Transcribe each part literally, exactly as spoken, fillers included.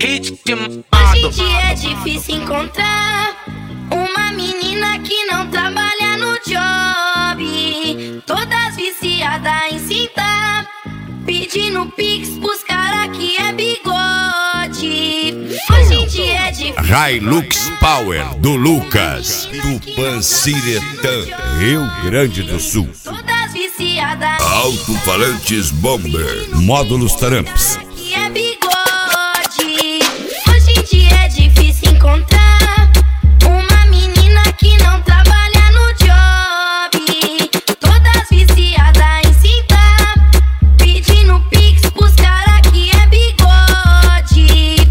ritmo. Hoje em dia é difícil encontrar uma menina que não trabalha no job, todas viciadas em cinta, pedindo pix pros cara que é bigode. Hoje em dia é difícil. Hilux Power do Lucas, Tupanciretã, Rio Grande do Sul. Todas viciadas. Alto-falantes Bomber, módulos Taramps. Que é bigode. Hoje em dia é difícil encontrar uma menina que não trabalha no job, todas viciadas em cinta, pedindo pix pros cara que é bigode.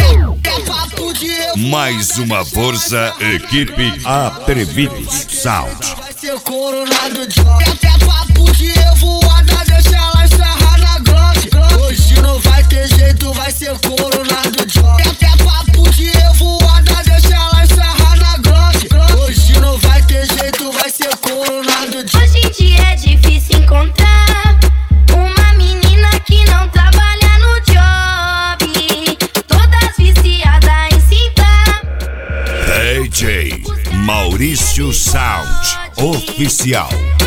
Mais uma força, equipe Atrevidos Sound. Vai ser coronado de até papo de revoada, deixa ela encerrar na Glock. Hoje não vai ter jeito, vai ser coronado de até papo de revoada, deixa ela encerrar na Glock. Hoje não vai ter jeito, vai ser coronado de. Hoje em dia é difícil encontrar uma menina que não trabalha no job, todas viciadas em cinta. D J Maurício Sound Oficial.